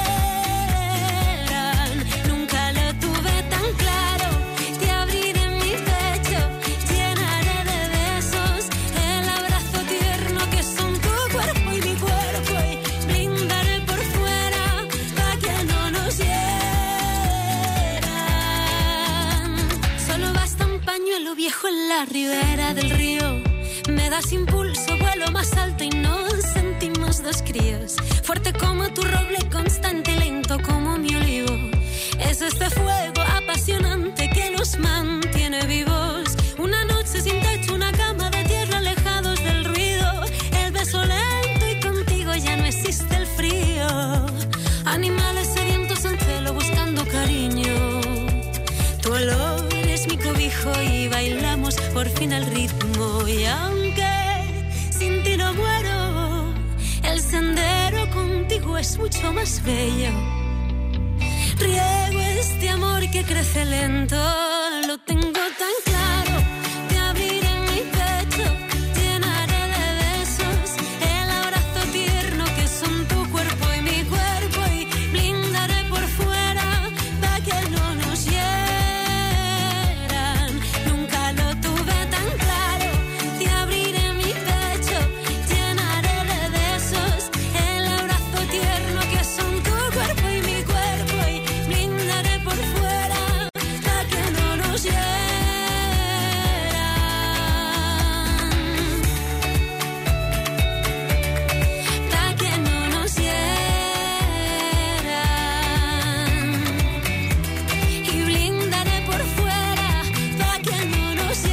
hieran. Nunca lo tuve tan claro. Te abriré mi pecho, llenaré de besos el abrazo tierno que son tu cuerpo y mi cuerpo, y blindaré por fuera pa' que no nos hieran. Solo basta un pañuelo viejo en la ribera del río. Me das impulso, vuelo más alto y nos sentimos dos críos. Fuerte como tu roble, constante y lento como mi olivo. Es este fuego apasionante que nos mantiene vivos. Una noche sin techo, una cama de tierra, alejados del ruido. El beso lento y contigo ya afina el ritmo y aunque sin ti no muero, el sendero contigo es mucho más bello. Riego este amor que crece lento, lo tengo tan claro. Te abriré mi pecho, llenaré de besos el abrazo tierno que son tu cuerpo y mi cuerpo, y blindaré por fuera para que no nos hieran. Nunca lo tuve tan claro. Te abriré mi pecho, llenaré de besos el abrazo tierno que son tu cuerpo y mi cuerpo, y blindaré por fuera para que no nos hieran. Para que no nos hieran. Y blindaré por fuera para que no nos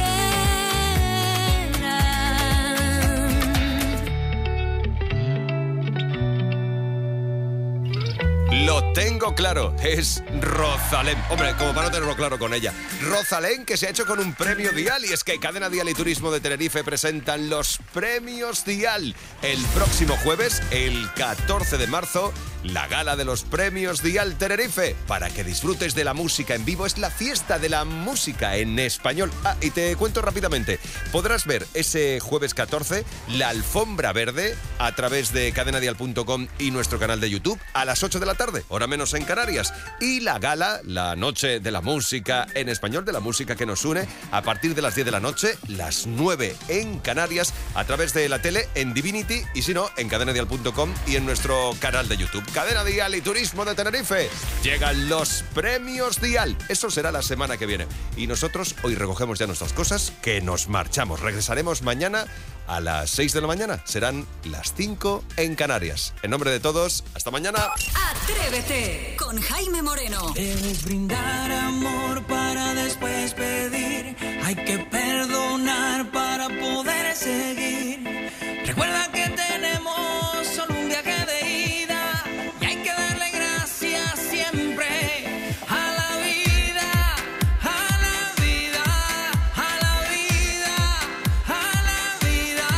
hieran. Lo tengo claro, es Rosalén. Hombre, como para no tenerlo claro con ella. Rosalén, que se ha hecho con un premio Dial, y es que Cadena Dial y Turismo de Tenerife presentan los premios Dial. El próximo jueves, el catorce de marzo, la gala de los premios Dial Tenerife. Para que disfrutes de la música en vivo, es la fiesta de la música en español. Ah, y te cuento rápidamente, podrás ver ese jueves catorce la alfombra verde a través de cadena dial punto com y nuestro canal de YouTube a las ocho de la tarde, hora menos en Canarias. Y la gala, la noche de la música en español, de la música que nos une, a partir de las diez de la noche, las nueve en Canarias, a través de la tele en Divinity, y si no, en cadena dial punto com y en nuestro canal de YouTube. Cadena Dial y Turismo de Tenerife. Llegan los premios Dial. Eso será la semana que viene. Y nosotros hoy recogemos ya nuestras cosas, que nos marchamos. Regresaremos mañana a las seis de la mañana. Serán las cinco en Canarias. En nombre de todos, hasta mañana. Atrévete con Jaime Moreno. Debes brindar amor para después pedir. Hay que perdonar para poder seguir. Recuerda que tenemos solo un viaje de ida y hay que darle gracias siempre a la vida, a la vida, a la vida, a la vida.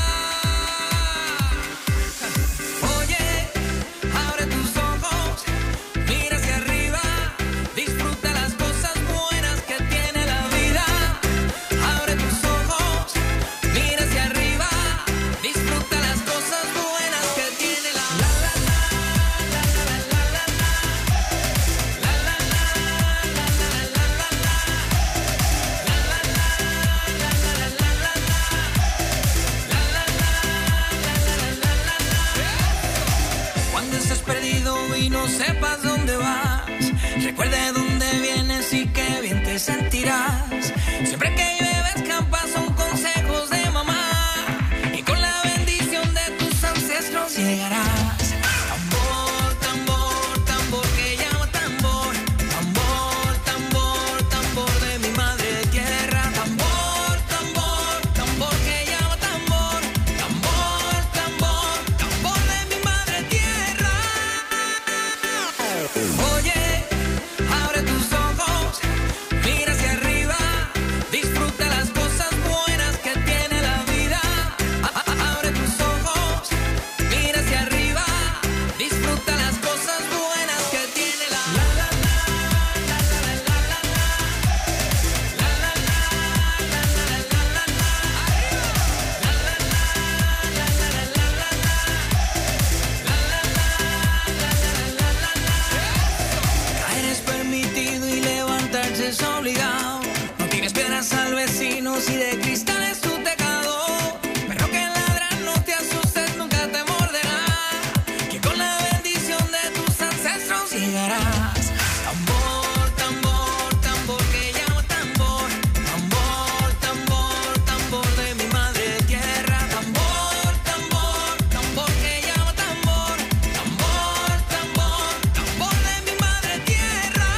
Oye, abre tus ojos, mira hacia arriba, disfruta las cosas buenas que tiene la vida. Abre tus ojos, mira hacia arriba, disfruta las cosas buenas que tiene la vida. Cuando estés perdido y no sepas dónde vas, recuerda de dónde vienes y qué bien te sentirás. Siempre que llueve escampa son consejos de mamá, y con la bendición de tus ancestros llegarás. Tambor, tambor, tambor que llama tambor. Tambor, tambor, tambor de mi madre tierra. Tambor, tambor, tambor que llama tambor. Tambor, tambor, tambor de mi madre tierra. Oye, abre tus ojos, mira hacia arriba, disfruta las cosas buenas que tiene la vida. A- a- Abre tus ojos, mira hacia arriba, disfruta las cosas buenas que tiene la la la la la la la la la la Caer es permitido y levantarse es obligado. No tienes piedras al vecino si de cristal es tu tejado. Perro que ladra, no te asustes, nunca te morderá, que con la bendición de tus ancestros llegarás. Tambor, tambor, tambor que llama tambor. Tambor, tambor, tambor de mi madre tierra. Tambor, tambor, tambor que llama tambor. Tambor, tambor, tambor de mi madre tierra.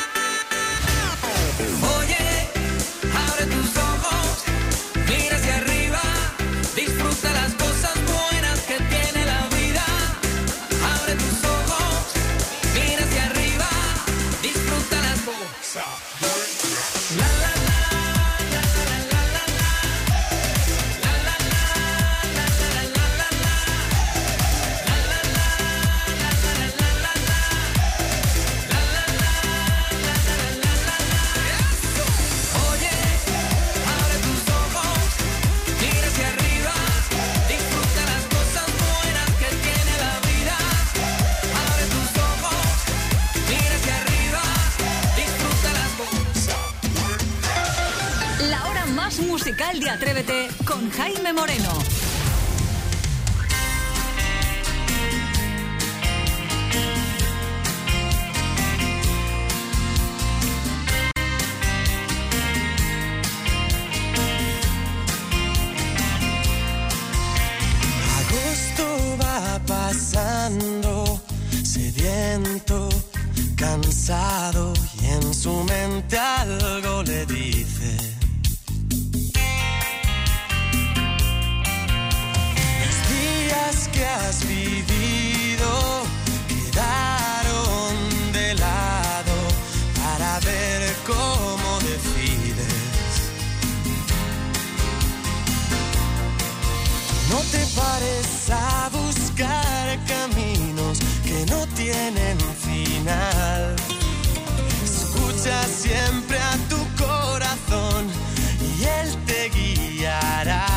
Oye, abre tus ojos, mira hacia arriba, disfruta las cosas buenas que tiene la vida. Abre tus ojos, mira hacia arriba, disfruta las cosas. La la la la la la la la. más musical de Atrévete con Jaime Moreno. Agosto va pasando, sediento, cansado, y en su mente algo le dice: los días que has vivido quedaron de lado para ver cómo decides. No te pares a buscar caminos que no tienen final. Escucha siempre a tu corazón y él te guiará.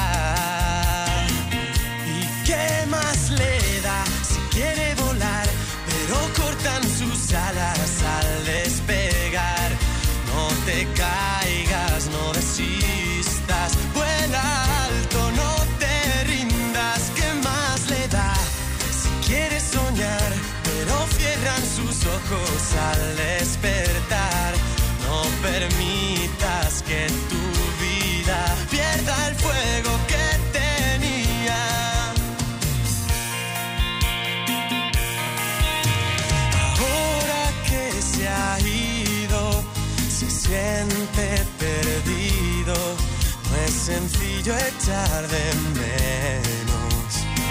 ¿Y qué más le da si quiere volar, pero cortan sus alas al despegar? No te caigas, no desistas, vuela alto, no te rindas. ¿Qué más le da si quieres soñar, pero cierran sus ojos al despertar? No permitas que tu vida pierda el fuego que tenía. Ahora que se ha ido, se siente perdido. No es sencillo echar de menos.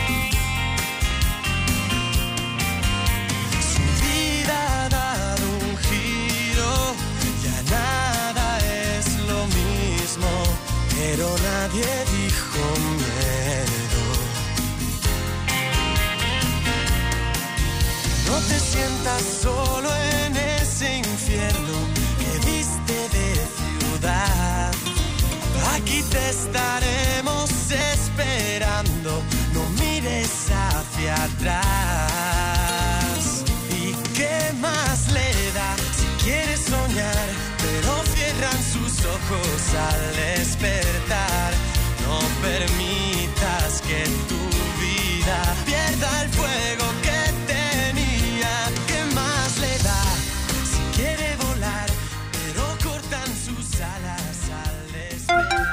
Su vida ha dado un giro, ya nada es lo mismo, pero nadie dijo miedo. No te sientas solo en ese infierno que viste de ciudad. Aquí te estaremos esperando, no mires hacia atrás. ¿Y qué más le da si quieres soñar, pero cierran sus ojos al despertar? No permitas que tu vida pierda el fuego que tenía. ¿Qué más le da si quiere volar, pero cortan sus alas al despertar?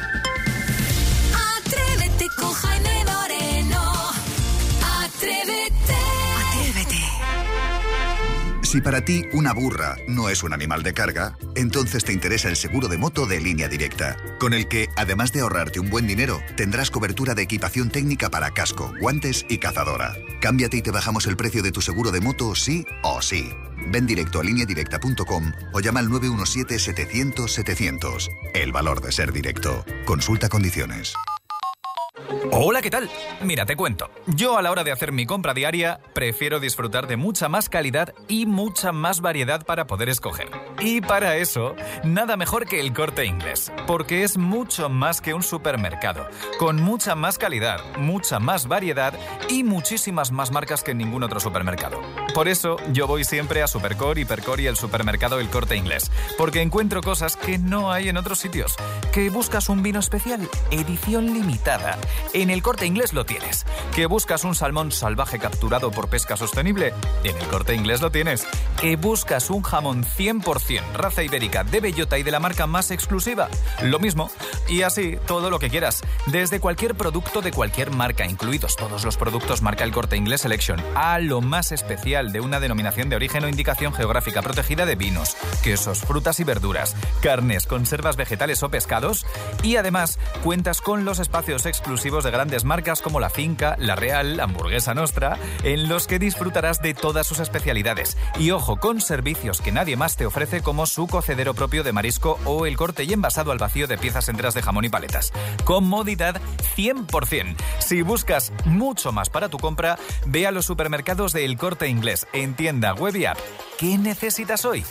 Atrévete con Jaime Moreno. Atrévete. Atrévete. Si para ti una burra no es un animal de carga, entonces te interesa el seguro de moto de Línea Directa, con el que, además de ahorrarte un buen dinero, tendrás cobertura de equipación técnica para casco, guantes y cazadora. Cámbiate y te bajamos el precio de tu seguro de moto sí o sí. Ven directo a línea directa punto com o llama al nueve uno siete, setecientos, setecientos. El valor de ser directo. Consulta condiciones. Hola, ¿qué tal? Mira, te cuento. Yo a la hora de hacer mi compra diaria prefiero disfrutar de mucha más calidad y mucha más variedad para poder escoger. Y para eso, nada mejor que el Corte Inglés, porque es mucho más que un supermercado, con mucha más calidad, mucha más variedad y muchísimas más marcas que en ningún otro supermercado. Por eso yo voy siempre a Supercor, Hipercor y el supermercado El Corte Inglés, porque encuentro cosas que no hay en otros sitios. ¿Que buscas un vino especial? Edición limitada. En El Corte Inglés lo tienes. ¿Que buscas un salmón salvaje capturado por pesca sostenible? En El Corte Inglés lo tienes. ¿Que buscas un jamón cien por ciento raza ibérica de bellota y de la marca más exclusiva? Lo mismo. Y así, todo lo que quieras. Desde cualquier producto de cualquier marca, incluidos todos los productos marca El Corte Inglés Selection, a lo más especial de una denominación de origen o indicación geográfica protegida de vinos, quesos, frutas y verduras, carnes, conservas vegetales o pescados. Y además, cuentas con los espacios exclusivos de grandes marcas como La Finca, La Real, Hamburguesa Nostra, en los que disfrutarás de todas sus especialidades. Y ojo, con servicios que nadie más te ofrece, como su cocedero propio de marisco o el corte y envasado al vacío de piezas enteras de jamón y paletas. Comodidad cien por ciento. Si buscas mucho más para tu compra, ve a los supermercados de El Corte Inglés en tienda, web y app. ¿Qué necesitas hoy?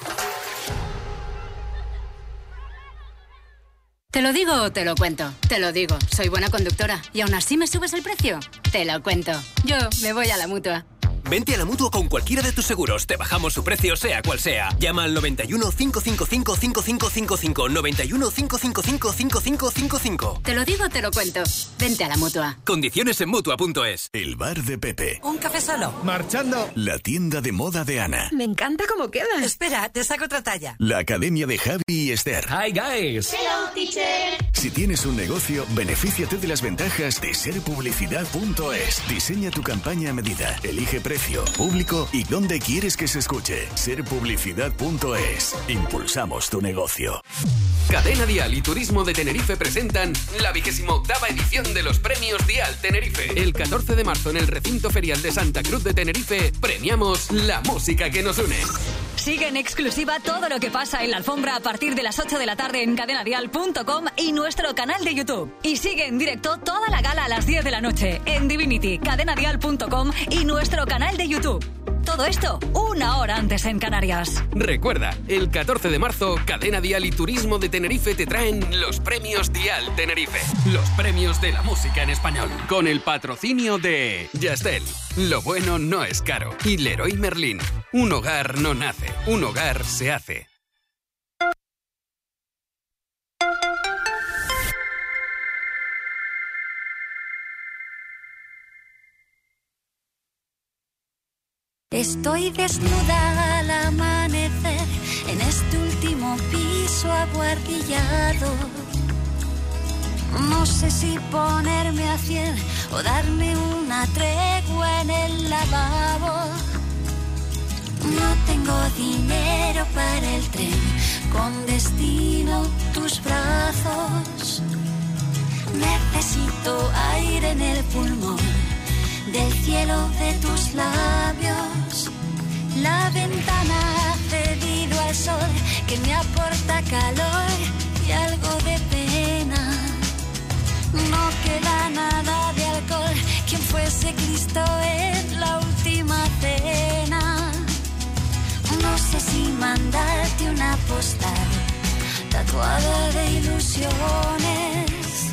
¿Te lo digo o te lo cuento? Te lo digo, soy buena conductora. ¿Y aún así me subes el precio? Te lo cuento. Yo me voy a la Mutua. Vente a la Mutua con cualquiera de tus seguros. Te bajamos su precio, sea cual sea. Llama al noventa y uno, cinco cinco cinco, cinco cinco cinco cinco. noventa y uno, cinco cinco cinco, cinco cinco cinco cinco. Te lo digo, te lo cuento. Vente a la Mutua. Condiciones en Mutua punto es. El bar de Pepe. Un café solo. Marchando. La tienda de moda de Ana. Me encanta cómo queda. Espera, te saco otra talla. La academia de Javi y Esther. Hi, guys. Hello, teacher. Si tienes un negocio, benefíciate de las ventajas de ser publicidad punto es. Diseña tu campaña a medida. Elige precio, público y dónde quieres que se escuche. ser publicidad punto es. Impulsamos tu negocio. Cadena Dial y Turismo de Tenerife presentan la vigésima octava edición de los Premios Dial Tenerife. El catorce de marzo en el recinto ferial de Santa Cruz de Tenerife premiamos la música que nos une. Sigue en exclusiva todo lo que pasa en la alfombra a partir de las ocho de la tarde en cadena dial punto com y nuestro canal de YouTube. Y sigue en directo toda la gala a las diez de la noche en Divinity, cadena dial punto com y nuestro canal de YouTube. Todo esto una hora antes en Canarias. Recuerda, el catorce de marzo, Cadena Dial y Turismo de Tenerife te traen los Premios Dial Tenerife. Los premios de la música en español. Con el patrocinio de Yastel. Lo bueno no es caro. Y Leroy Merlin. Un hogar no nace, un hogar se hace. Estoy desnuda al amanecer en este último piso abuhardillado. No sé si ponerme a cien o darme una tregua en el lavabo. No tengo dinero para el tren con destino tus brazos. Necesito aire en el pulmón del cielo de tus labios. La ventana ha cedido al sol que me aporta calor y algo de pena. No queda nada de alcohol, quien fuese Cristo en la última cena. No sé si mandarte una postal tatuada de ilusiones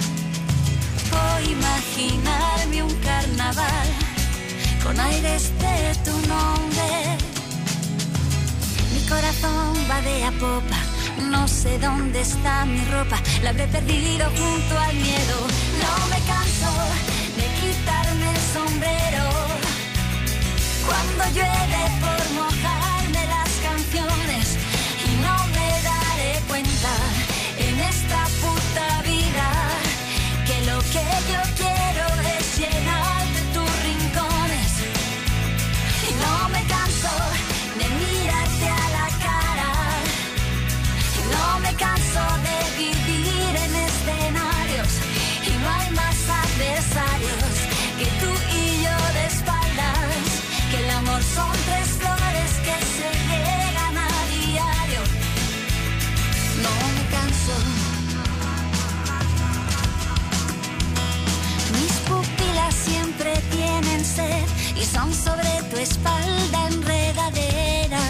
o imaginarme un carnaval con aires de tu nombre. Mi corazón va de a popa, no sé dónde está mi ropa, la habré perdido junto al miedo. No me canso de quitarme el sombrero cuando llueve por mojarme las canciones y no me daré cuenta en esta puta vida que lo que yo quiero es llenar de tus rincones. Y no me canso de mirarte a la cara. Y no me canso de vivir en escenarios. Y no hay más adversarios que tú y yo de espaldas. Que el amor son tres flores que se llegan a diario. No me canso. Mis pupilas siempre tienen sed y son sobre tu espalda enredadera.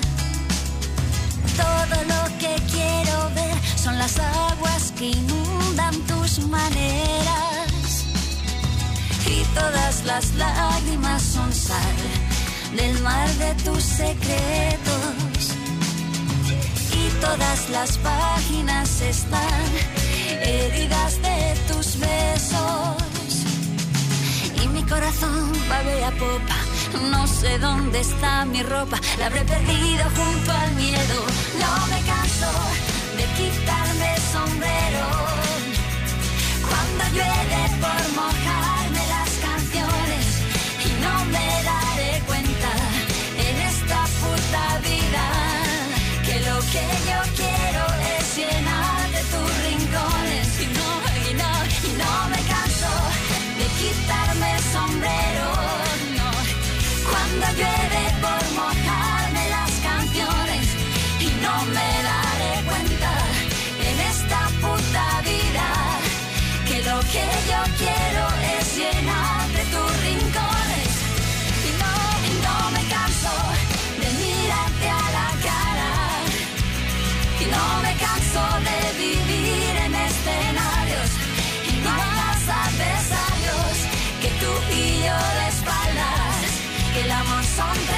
Todo lo que quiero ver son las aguas que inundan tus maneras. Y todas las lágrimas son sal del mar de tus secretos. Y todas las páginas están heridas de tus besos. Y mi corazón va de a popa, no sé dónde está mi ropa, la habré perdido junto al miedo. No me canso de quitarme el sombrero cuando llueve por mojarme las canciones y no me daré cuenta en esta puta vida que lo que yo quiero es llenar de tus rincones. Y no, y no, y no me canso de quitarme el sombrero, no, cuando llueve por mojarme las canciones y no me daré cuenta en esta puta vida que lo que yo quiero es llenar de tus rincones. Y no, y no me canso de mirarte a la cara. Y no me canso de vivir en escenarios. Y no hay más adversarios que tú y yo de espaldas. Que el amor son tres.